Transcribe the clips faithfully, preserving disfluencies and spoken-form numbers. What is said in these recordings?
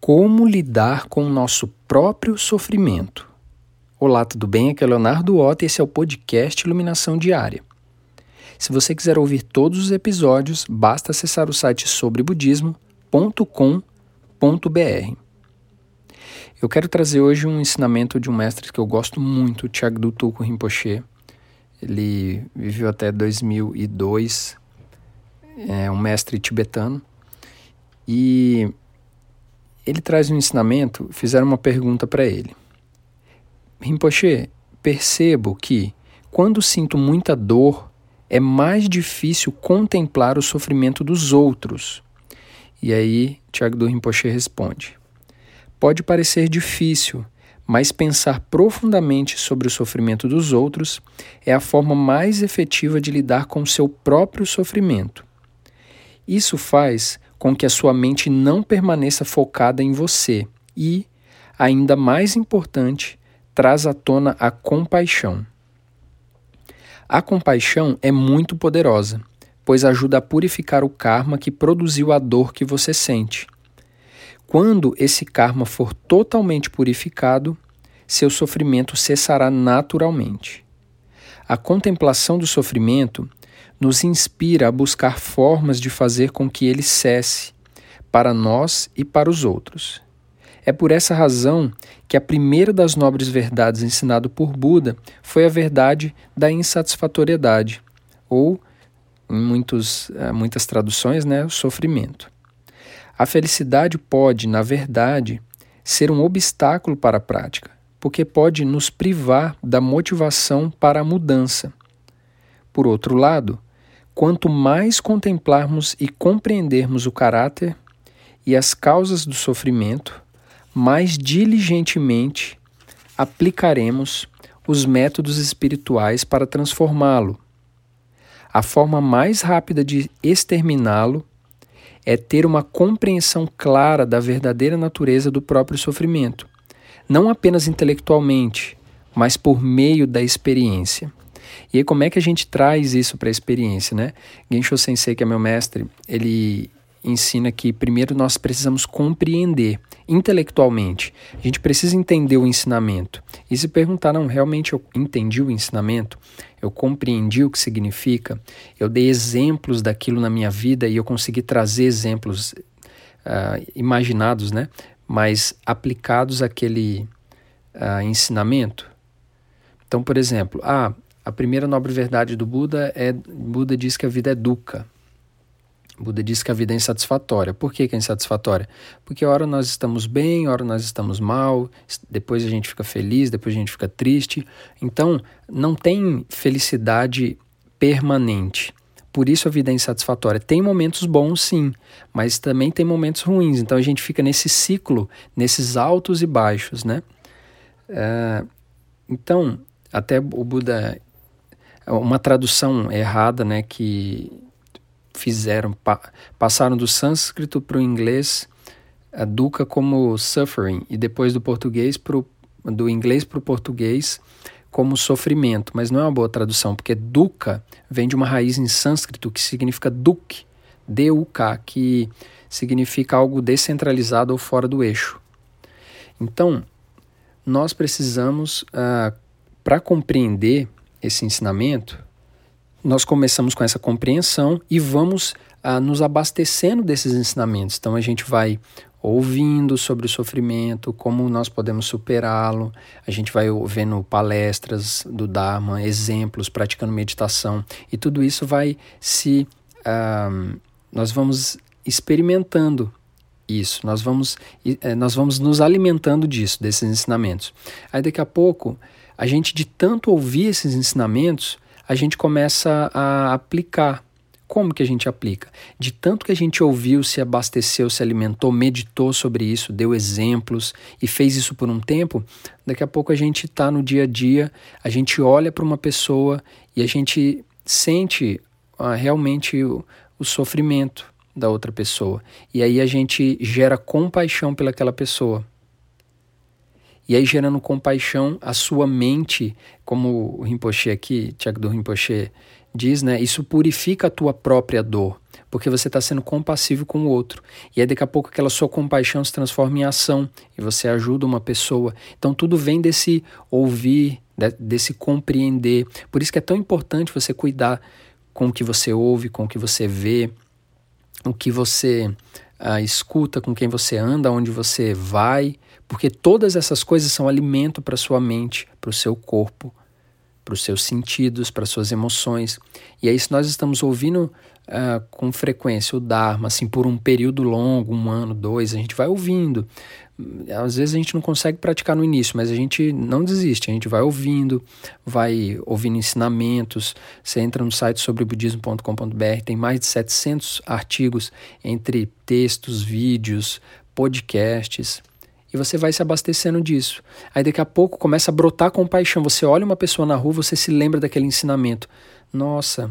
Como lidar com o nosso próprio sofrimento? Olá, tudo bem? Aqui é o Leonardo Ota e esse é o podcast Iluminação Diária. Se você quiser ouvir todos os episódios, basta acessar o site sobre budismo ponto com ponto b r. Eu quero trazer hoje um ensinamento de um mestre que eu gosto muito, Chagdu Tulku Rinpoche. Ele viveu até dois mil e dois, é um mestre tibetano, e ele traz um ensinamento. Fizeram uma pergunta para ele: Rinpoche, percebo que, quando sinto muita dor, é mais difícil contemplar o sofrimento dos outros. E aí, Chagdu Rinpoche responde: pode parecer difícil, mas pensar profundamente sobre o sofrimento dos outros é a forma mais efetiva de lidar com o seu próprio sofrimento. Isso faz com que a sua mente não permaneça focada em você e, ainda mais importante, traz à tona a compaixão. A compaixão é muito poderosa, pois ajuda a purificar o karma que produziu a dor que você sente. Quando esse karma for totalmente purificado, seu sofrimento cessará naturalmente. A contemplação do sofrimento nos inspira a buscar formas de fazer com que ele cesse, para nós e para os outros. É por essa razão que a primeira das nobres verdades ensinada por Buda foi a verdade da insatisfatoriedade, ou, em muitos, muitas traduções, né, o sofrimento. A felicidade pode, na verdade, ser um obstáculo para a prática, porque pode nos privar da motivação para a mudança. Por outro lado, quanto mais contemplarmos e compreendermos o caráter e as causas do sofrimento, mais diligentemente aplicaremos os métodos espirituais para transformá-lo. A forma mais rápida de exterminá-lo é ter uma compreensão clara da verdadeira natureza do próprio sofrimento, não apenas intelectualmente, mas por meio da experiência. E aí, como é que a gente traz isso para a experiência, né? Gensho Sensei, que é meu mestre, ele ensina que primeiro nós precisamos compreender intelectualmente. A gente precisa entender o ensinamento. E se perguntar, não, realmente eu entendi o ensinamento? Eu compreendi o que significa? Eu dei exemplos daquilo na minha vida e eu consegui trazer exemplos uh, imaginados, né? Mas aplicados àquele uh, ensinamento? Então, por exemplo, ah, a primeira nobre verdade do Buda é, Buda diz que a vida é dukkha. Buda diz que a vida é insatisfatória. Por que que é insatisfatória? Porque ora nós estamos bem, ora nós estamos mal, depois a gente fica feliz, depois a gente fica triste. Então, não tem felicidade permanente. Por isso a vida é insatisfatória. Tem momentos bons, sim, mas também tem momentos ruins. Então a gente fica nesse ciclo, nesses altos e baixos, né? É, então, até o Buda... Uma tradução errada, né, que fizeram, pa, passaram do sânscrito para o inglês, a dukkha como suffering, e depois do português pro, do inglês para o português como sofrimento, mas não é uma boa tradução, porque dukkha vem de uma raiz em sânscrito que significa duk, D U K, que significa algo descentralizado ou fora do eixo. Então, nós precisamos, uh, para compreender esse ensinamento, nós começamos com essa compreensão e vamos ah, nos abastecendo desses ensinamentos. Então a gente vai ouvindo sobre o sofrimento, como nós podemos superá-lo, a gente vai vendo palestras do Dharma, exemplos, praticando meditação, e tudo isso vai se... Ah, nós vamos experimentando isso, nós vamos, nós vamos nos alimentando disso, desses ensinamentos. Aí daqui a pouco, a gente, de tanto ouvir esses ensinamentos, a gente começa a aplicar. Como que a gente aplica? De tanto que a gente ouviu, se abasteceu, se alimentou, meditou sobre isso, deu exemplos e fez isso por um tempo, daqui a pouco a gente está no dia a dia, a gente olha para uma pessoa e a gente sente ah, realmente o, o sofrimento da outra pessoa. E aí a gente gera compaixão pelaquela pessoa. E aí, gerando compaixão, a sua mente, como o Rinpoche aqui, Chagdu Rinpoche diz, né, isso purifica a tua própria dor, porque você está sendo compassivo com o outro. E aí daqui a pouco aquela sua compaixão se transforma em ação e você ajuda uma pessoa. Então tudo vem desse ouvir, desse compreender. Por isso que é tão importante você cuidar com o que você ouve, com o que você vê, o que você uh, escuta, com quem você anda, onde você vai, porque todas essas coisas são alimento para a sua mente, para o seu corpo, para os seus sentidos, para as suas emoções. E aí se nós estamos ouvindo uh, com frequência o Dharma, assim, por um período longo, um ano, dois, a gente vai ouvindo. Às vezes a gente não consegue praticar no início, mas a gente não desiste, a gente vai ouvindo, vai ouvindo ensinamentos. Você entra no site sobre budismo ponto com ponto b r, tem mais de setecentos artigos entre textos, vídeos, podcasts, e você vai se abastecendo disso. Aí daqui a pouco começa a brotar compaixão. Você olha uma pessoa na rua, você se lembra daquele ensinamento. Nossa,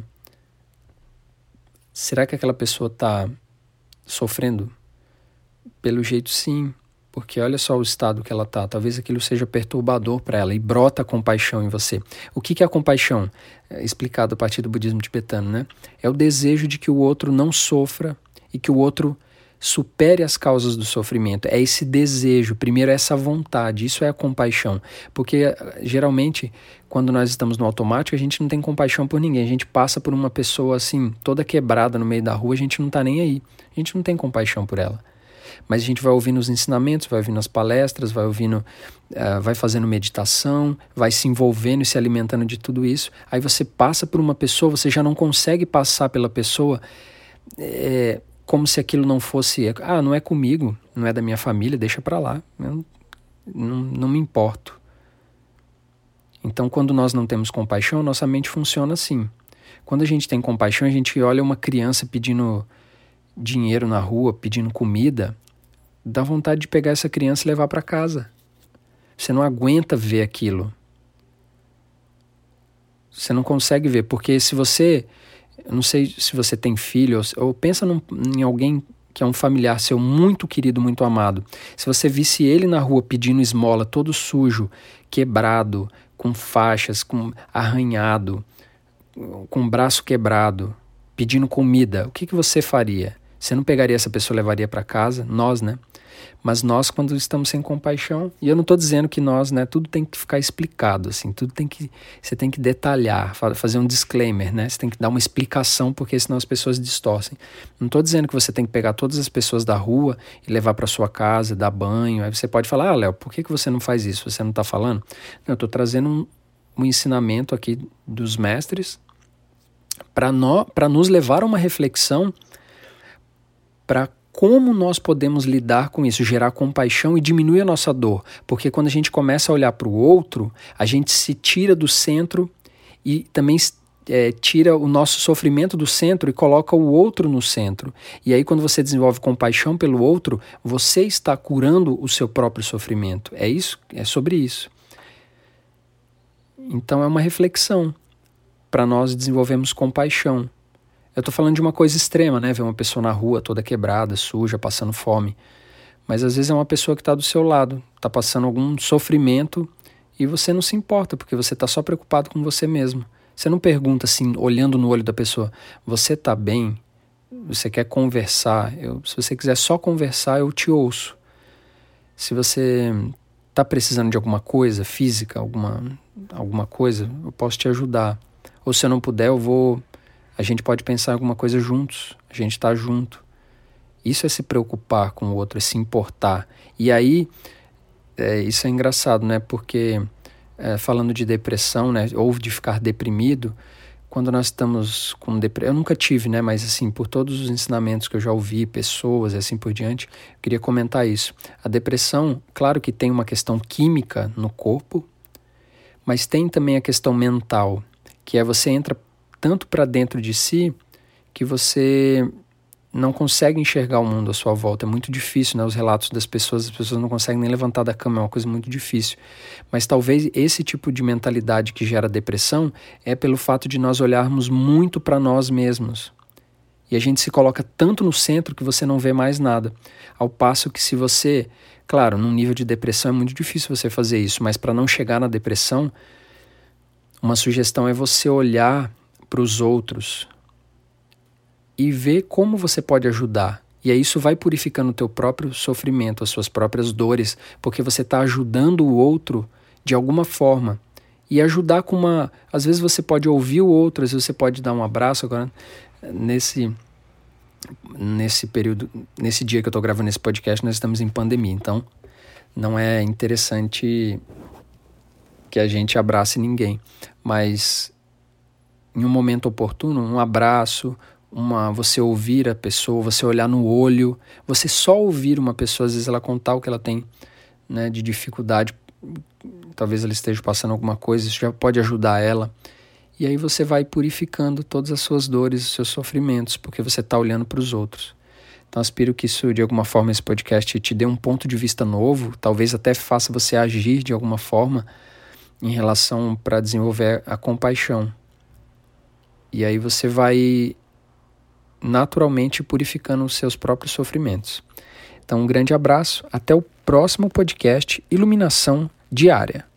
será que aquela pessoa está sofrendo? Pelo jeito sim, porque olha só o estado que ela está. Talvez aquilo seja perturbador para ela e brota a compaixão em você. O que, que é a compaixão? É explicado a partir do budismo tibetano, né? É o desejo de que o outro não sofra e que o outro supere as causas do sofrimento. É esse desejo, primeiro é essa vontade, isso é a compaixão. Porque geralmente, quando nós estamos no automático, a gente não tem compaixão por ninguém. A gente passa por uma pessoa assim, toda quebrada no meio da rua, a gente não está nem aí. A gente não tem compaixão por ela. Mas a gente vai ouvindo os ensinamentos, vai ouvindo as palestras, vai ouvindo, uh, vai fazendo meditação, vai se envolvendo e se alimentando de tudo isso. Aí você passa por uma pessoa, você já não consegue passar pela pessoa é, como se aquilo não fosse, ah, não é comigo, não é da minha família, deixa pra lá, eu não, não me importo. Então, quando nós não temos compaixão, nossa mente funciona assim. Quando a gente tem compaixão, a gente olha uma criança pedindo dinheiro na rua, pedindo comida, dá vontade de pegar essa criança e levar para casa. Você não aguenta ver aquilo. Você não consegue ver, porque se você, eu não sei se você tem filho, ou, ou pensa num, em alguém que é um familiar seu muito querido, muito amado. Se você visse ele na rua pedindo esmola, todo sujo, quebrado, com faixas, com arranhado, com o braço quebrado, pedindo comida, o que, que você faria? Você não pegaria essa pessoa e levaria para casa? Nós, né? Mas nós, quando estamos sem compaixão, e eu não estou dizendo que nós, né? Tudo tem que ficar explicado, assim, tudo tem que, você tem que detalhar, fazer um disclaimer, né? Você tem que dar uma explicação, porque senão as pessoas distorcem. Não estou dizendo que você tem que pegar todas as pessoas da rua e levar para sua casa, dar banho. Aí você pode falar, ah, Léo, por que, que você não faz isso? Você não está falando? Não, eu estou trazendo um, um ensinamento aqui dos mestres para no, para nos levar a uma reflexão para como nós podemos lidar com isso, gerar compaixão e diminuir a nossa dor. Porque quando a gente começa a olhar para o outro, a gente se tira do centro e também é, tira o nosso sofrimento do centro e coloca o outro no centro. E aí quando você desenvolve compaixão pelo outro, você está curando o seu próprio sofrimento. É isso, é sobre isso. Então é uma reflexão para nós desenvolvermos compaixão. Eu estou falando de uma coisa extrema, né? Ver uma pessoa na rua toda quebrada, suja, passando fome. Mas às vezes é uma pessoa que está do seu lado, está passando algum sofrimento e você não se importa, porque você está só preocupado com você mesmo. Você não pergunta assim, olhando no olho da pessoa, você está bem? Você quer conversar? Eu, se você quiser só conversar, eu te ouço. Se você está precisando de alguma coisa física, alguma, alguma coisa, eu posso te ajudar. Ou se eu não puder, eu vou... A gente pode pensar em alguma coisa juntos, a gente está junto. Isso é se preocupar com o outro, é se importar. E aí, é, isso é engraçado, né? Porque é, falando de depressão, né? Ou de ficar deprimido, quando nós estamos com depressão, eu nunca tive, né? Mas assim, por todos os ensinamentos que eu já ouvi, pessoas e assim por diante, eu queria comentar isso. A depressão, claro que tem uma questão química no corpo, mas tem também a questão mental, que é você entra tanto para dentro de si que você não consegue enxergar o mundo à sua volta. É muito difícil, né? Os relatos das pessoas, as pessoas não conseguem nem levantar da cama, é uma coisa muito difícil. Mas talvez esse tipo de mentalidade que gera depressão é pelo fato de nós olharmos muito para nós mesmos. E a gente se coloca tanto no centro que você não vê mais nada. Ao passo que se você... Claro, num nível de depressão é muito difícil você fazer isso, mas para não chegar na depressão, uma sugestão é você olhar para os outros e ver como você pode ajudar. E aí isso vai purificando o teu próprio sofrimento, as suas próprias dores, porque você está ajudando o outro de alguma forma. E ajudar com uma... Às vezes você pode ouvir o outro, às vezes você pode dar um abraço. Agora, nesse, nesse período, nesse dia que eu estou gravando esse podcast, nós estamos em pandemia. Então, não é interessante que a gente abrace ninguém. Mas, em um momento oportuno, um abraço... Uma, você ouvir a pessoa, você olhar no olho, você só ouvir uma pessoa, às vezes ela contar o que ela tem, né, de dificuldade, talvez ela esteja passando alguma coisa, isso já pode ajudar ela. E aí você vai purificando todas as suas dores, os seus sofrimentos, porque você está olhando para os outros. Então aspiro que isso, de alguma forma, esse podcast te dê um ponto de vista novo, talvez até faça você agir de alguma forma em relação para desenvolver a compaixão. E aí você vai naturalmente purificando os seus próprios sofrimentos. Então, um grande abraço, até o próximo podcast Iluminação Diária.